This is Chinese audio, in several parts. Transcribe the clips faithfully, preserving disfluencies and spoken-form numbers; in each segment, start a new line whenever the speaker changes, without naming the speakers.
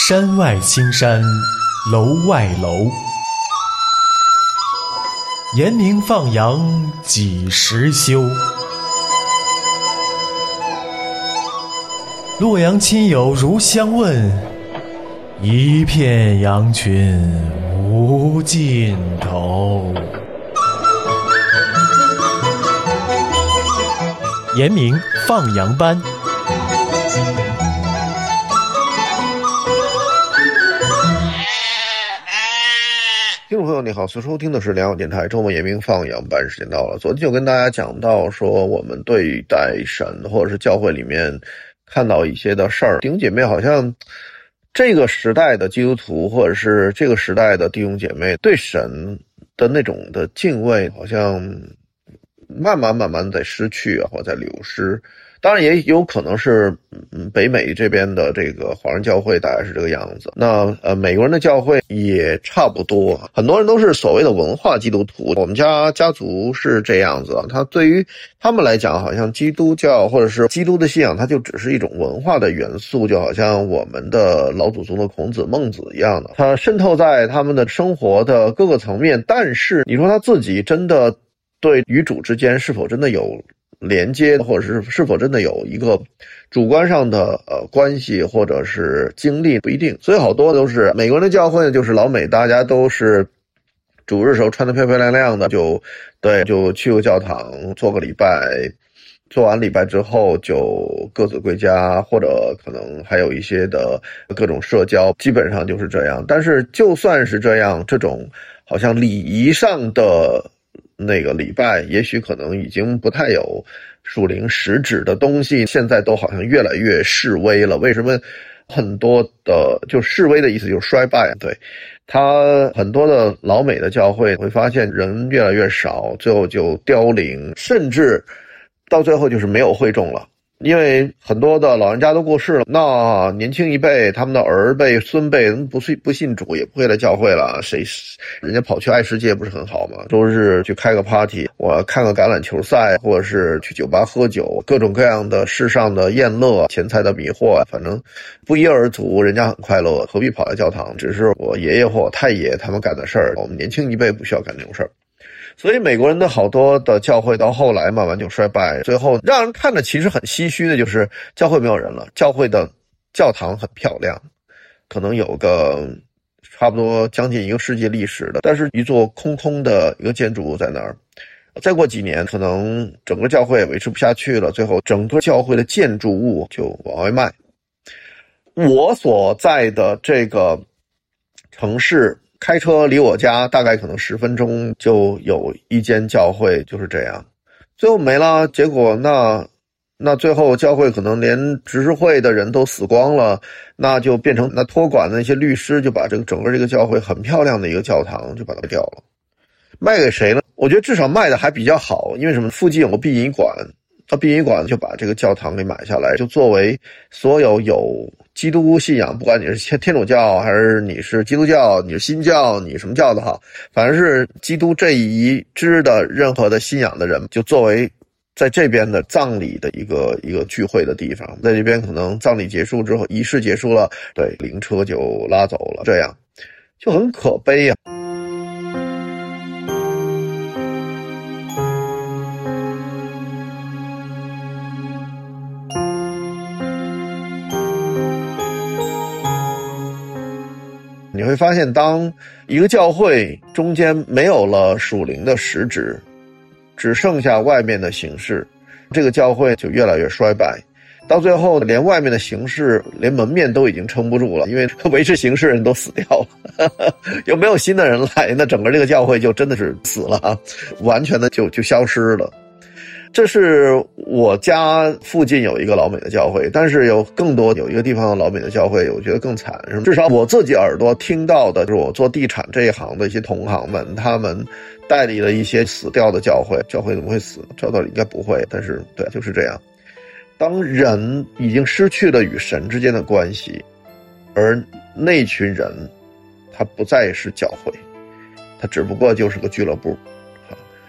山外青山楼外楼，严明放羊几时休？洛阳亲友如相问，一片羊群无尽头。严明放羊班。
听众朋友你好，所收听的是良友电台周末严明放羊班，时间到了。昨天就跟大家讲到说，我们对待神或者是教会里面看到一些的事儿，弟兄姐妹好像这个时代的基督徒或者是这个时代的弟兄姐妹对神的那种的敬畏好像慢慢慢慢在失去啊，或在流失。当然也有可能是嗯北美这边的这个华人教会大概是这个样子。那呃美国人的教会也差不多，很多人都是所谓的文化基督徒。我们家家族是这样子啊，他对于他们来讲，好像基督教或者是基督的信仰，它就只是一种文化的元素，就好像我们的老祖宗的孔子、孟子一样的，它渗透在他们的生活的各个层面。但是你说他自己真的对与主之间是否真的有连接，或者是是否真的有一个主观上的呃关系或者是经历，不一定。所以好多都是美国人的教会呢，就是老美大家都是主日时候穿得漂漂亮亮的，就对就去个教堂做个礼拜，做完礼拜之后就各自归家，或者可能还有一些的各种社交，基本上就是这样。但是就算是这样，这种好像礼仪上的那个礼拜也许可能已经不太有属灵实质的东西，现在都好像越来越式微了。为什么很多的就式微的意思就是衰败，对，他很多的老美的教会会发现人越来越少，最后就凋零，甚至到最后就是没有会众了。因为很多的老人家都过世了，那年轻一辈他们的儿辈孙辈不信不信主，也不会来教会了，谁人家跑去爱世界不是很好吗？周日去开个 party， 我看个橄榄球赛，或者是去酒吧喝酒，各种各样的世上的宴乐，钱财的迷惑，反正不一而足，人家很快乐，何必跑来教堂？只是我爷爷或我太爷他们干的事儿，我们年轻一辈不需要干这种事儿。所以美国人的好多的教会到后来慢慢就衰败，最后让人看着其实很唏嘘的就是教会没有人了，教会的教堂很漂亮，可能有个差不多将近一个世纪历史的，但是一座空空的一个建筑物在那儿。再过几年可能整个教会也维持不下去了，最后整个教会的建筑物就往外卖。我所在的这个城市开车离我家大概可能十分钟就有一间教会，就是这样，最后没了。结果那那最后教会可能连执事会的人都死光了，那就变成那托管的那些律师就把这个整个这个教会很漂亮的一个教堂就把它掉了，卖给谁了？我觉得至少卖的还比较好，因为什么？附近有个殡仪馆，那殡仪馆就把这个教堂给买下来，就作为所有有基督信仰，不管你是天主教还是你是基督教，你是新教，你什么教的好，反正是基督这一支的任何的信仰的人，就作为在这边的葬礼的一个一个聚会的地方。在这边可能葬礼结束之后，仪式结束了，对，灵车就拉走了，这样就很可悲啊。你会发现当一个教会中间没有了属灵的实质，只剩下外面的形式，这个教会就越来越衰败，到最后连外面的形式连门面都已经撑不住了，因为维持形式人都死掉了有没有新的人来，那整个这个教会就真的是死了，完全的就就消失了。这是我家附近有一个老美的教会，但是有更多有一个地方的老美的教会我觉得更惨，至少我自己耳朵听到的就是我做地产这一行的一些同行们，他们代理了一些死掉的教会。教会怎么会死？照道理应该不会，但是对，就是这样。当人已经失去了与神之间的关系，而那群人他不再是教会，他只不过就是个俱乐部。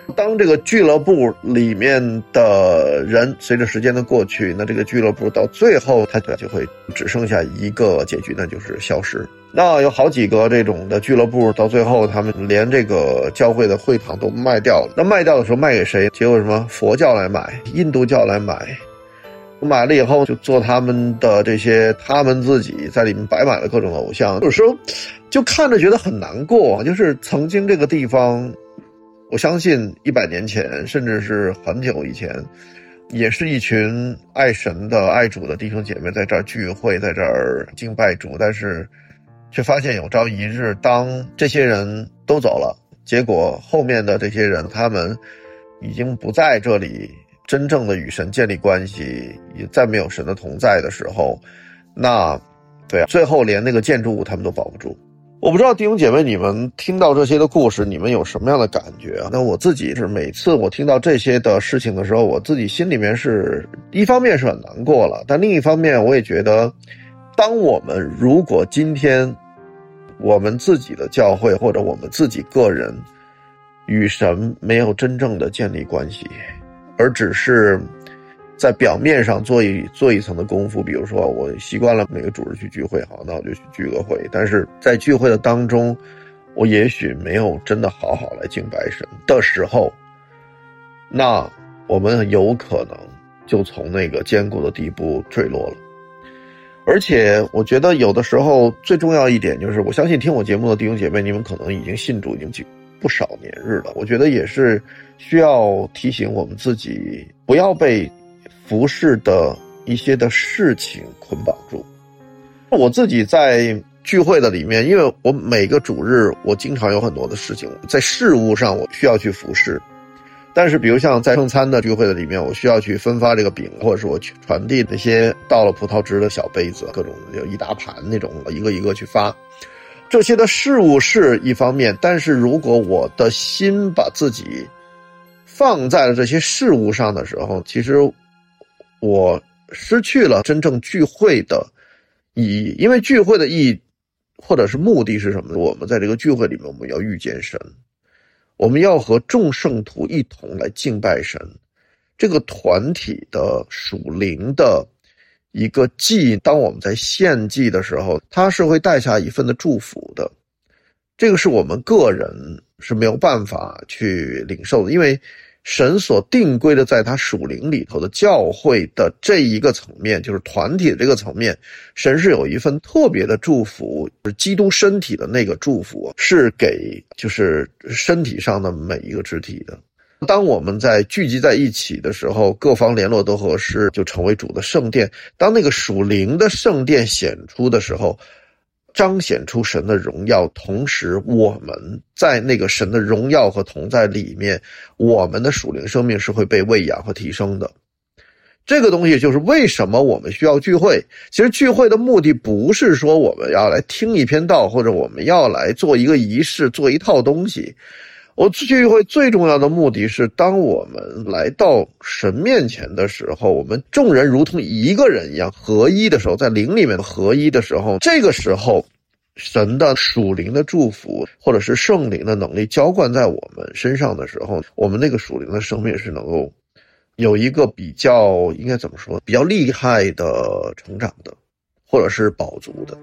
当这个俱乐部里面的人随着时间的过去，那这个俱乐部到最后它就会只剩下一个结局，那就是消失。那有好几个这种的俱乐部到最后他们连这个教会的会堂都卖掉了，那卖掉的时候卖给谁？结果什么佛教来买，印度教来买，买了以后就做他们的这些，他们自己在里面摆满了各种偶像，有时候就看着觉得很难过。就是曾经这个地方，我相信一百年前甚至是很久以前，也是一群爱神的爱主的弟兄姐妹在这儿聚会，在这儿敬拜主，但是却发现有朝一日当这些人都走了，结果后面的这些人他们已经不在这里真正的与神建立关系，也再没有神的同在的时候，那对啊，最后连那个建筑物他们都保不住。我不知道弟兄姐妹你们听到这些的故事，你们有什么样的感觉啊？那我自己是每次我听到这些的事情的时候，我自己心里面是一方面是很难过了，但另一方面我也觉得，当我们如果今天我们自己的教会或者我们自己个人与神没有真正的建立关系，而只是在表面上做一做一层的功夫，比如说我习惯了每个主日去聚会，好，那我就去聚个会，但是在聚会的当中，我也许没有真的好好来敬拜神的时候，那我们有可能就从那个坚固的地步坠落了。而且我觉得有的时候最重要一点就是，我相信听我节目的弟兄姐妹，你们可能已经信主已经不少年日了，我觉得也是需要提醒我们自己，不要被服事的一些的事情捆绑住。我自己在聚会的里面，因为我每个主日我经常有很多的事情，在事务上我需要去服事，但是比如像在圣餐的聚会的里面，我需要去分发这个饼，或者是我去传递那些倒了葡萄汁的小杯子，各种有一大盘那种，一个一个去发。这些的事物是一方面，但是如果我的心把自己放在了这些事物上的时候，其实我失去了真正聚会的意义。因为聚会的意义或者是目的是什么？我们在这个聚会里面，我们要遇见神，我们要和众圣徒一同来敬拜神。这个团体的属灵的一个祭，当我们在献祭的时候，它是会带下一份的祝福的。这个是我们个人是没有办法去领受的，因为神所定规的在他属灵里头的教会的这一个层面，就是团体的这个层面，神是有一份特别的祝福，就是基督身体的那个祝福是给就是身体上的每一个肢体的。当我们在聚集在一起的时候，各方联络都合适，就成为主的圣殿。当那个属灵的圣殿显出的时候，彰显出神的荣耀，同时我们在那个神的荣耀和同在里面，我们的属灵生命是会被喂养和提升的。这个东西就是为什么我们需要聚会。其实聚会的目的不是说我们要来听一篇道，或者我们要来做一个仪式，做一套东西。我聚会最重要的目的是，当我们来到神面前的时候，我们众人如同一个人一样合一的时候，在灵里面的合一的时候，这个时候神的属灵的祝福或者是圣灵的能力浇灌在我们身上的时候，我们那个属灵的生命是能够有一个比较应该怎么说比较厉害的成长的，或者是饱足的。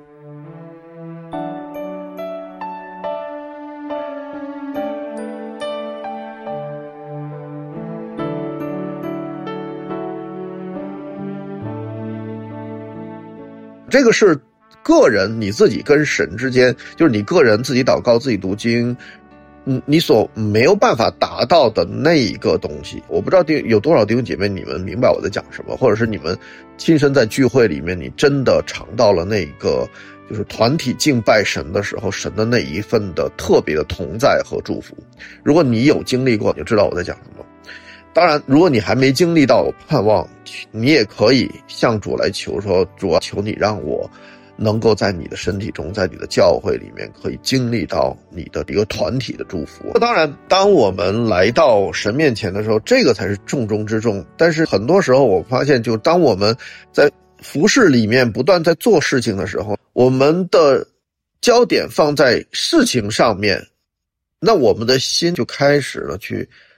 这个是个人你自己跟神之间，就是你个人自己祷告自己读经，嗯，你所没有办法达到的那一个东西。我不知道有多少弟兄姐妹你们明白我在讲什么，或者是你们亲身在聚会里面你真的尝到了那个就是团体敬拜神的时候，神的那一份的特别的同在和祝福。如果你有经历过，你就知道我在讲什么。当然如果你还没经历到，我盼望你也可以向主来求说，主啊，求你让我能够在你的身体中，在你的教会里面可以经历到你的一个团体的祝福。当然当我们来到神面前的时候，这个才是重中之重。但是很多时候我发现，就当我们在服事里面不断在做事情的时候，我们的焦点放在事情上面，那我们的心就开始了去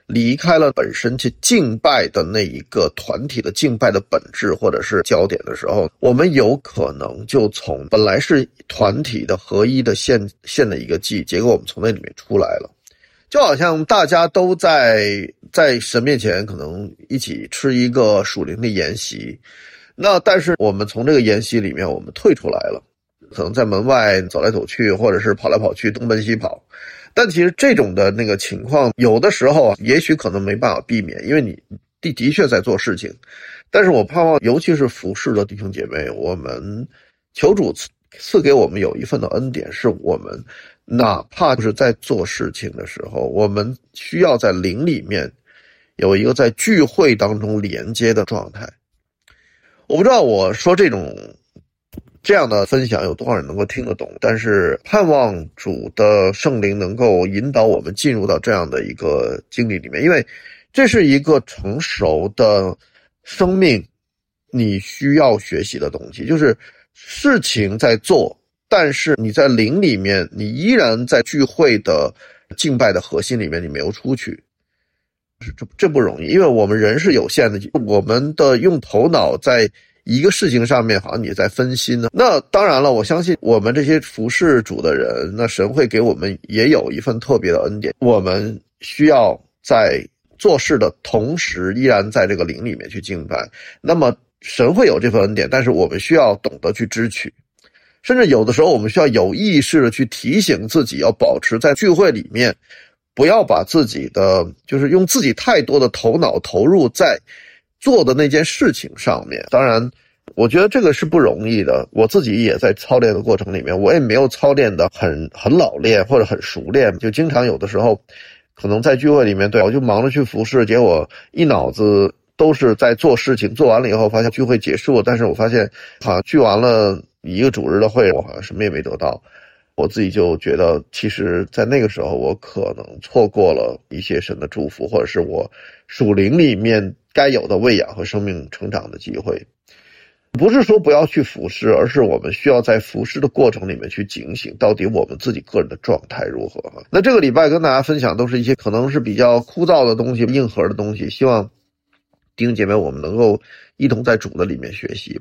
离开了本身去敬拜的那一个团体的敬拜的本质或者是焦点的时候，我们有可能就从本来是团体的合一的献献的一个祭，结果我们从那里面出来了。就好像大家都在在神面前可能一起吃一个属灵的筵席，那但是我们从这个筵席里面我们退出来了，可能在门外走来走去，或者是跑来跑去东奔西跑。但其实这种的那个情况有的时候也许可能没办法避免，因为你的的确在做事情。但是我盼望尤其是服侍的弟兄姐妹，我们求主赐给我们有一份的恩典，是我们哪怕就是在做事情的时候，我们需要在灵里面有一个在聚会当中连接的状态。我不知道我说这种这样的分享有多少人能够听得懂，但是盼望主的圣灵能够引导我们进入到这样的一个经历里面，因为这是一个成熟的生命你需要学习的东西，就是事情在做，但是你在灵里面你依然在聚会的敬拜的核心里面你没有出去，这这不容易，因为我们人是有限的，我们的用头脑在一个事情上面好像你在分心呢。那当然了，我相信我们这些服侍主的人，那神会给我们也有一份特别的恩典，我们需要在做事的同时依然在这个灵里面去敬拜。那么神会有这份恩典，但是我们需要懂得去支取，甚至有的时候我们需要有意识的去提醒自己要保持在聚会里面，不要把自己的就是用自己太多的头脑投入在做的那件事情上面。当然我觉得这个是不容易的，我自己也在操练的过程里面，我也没有操练的很很老练或者很熟练，就经常有的时候可能在聚会里面，对，我就忙着去服侍，结果一脑子都是在做事情，做完了以后发现聚会结束，但是我发现好像聚完了一个主日的会，我好像什么也没得到。我自己就觉得其实在那个时候我可能错过了一些神的祝福，或者是我属灵里面该有的喂养和生命成长的机会。不是说不要去服侍，而是我们需要在服侍的过程里面去警醒到底我们自己个人的状态如何。那这个礼拜跟大家分享都是一些可能是比较枯燥的东西，硬核的东西，希望弟兄姐妹我们能够一同在主的里面学习。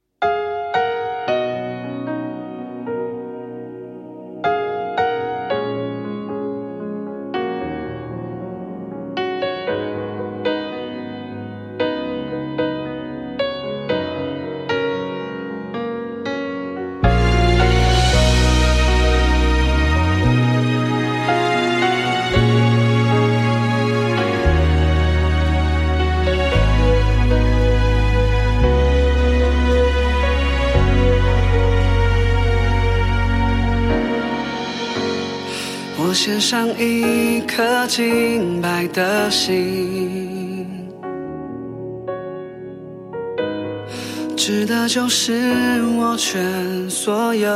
我献上一颗敬拜的心，值得就是我全所有，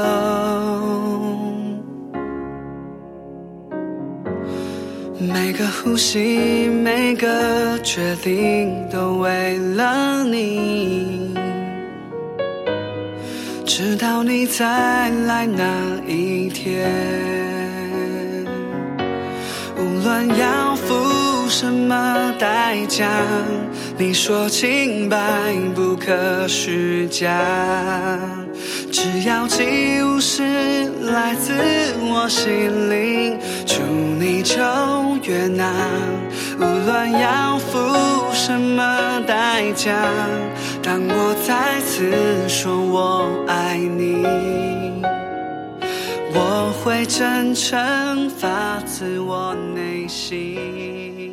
每个呼吸，每个决定都为了你，直到你再来那一天，无论要付什么代价，你说清白不可虚假，只要祭物是来自我心灵，求你就悦纳，无论要付什么代价，当我再次说我爱你，我会真诚发自我内心。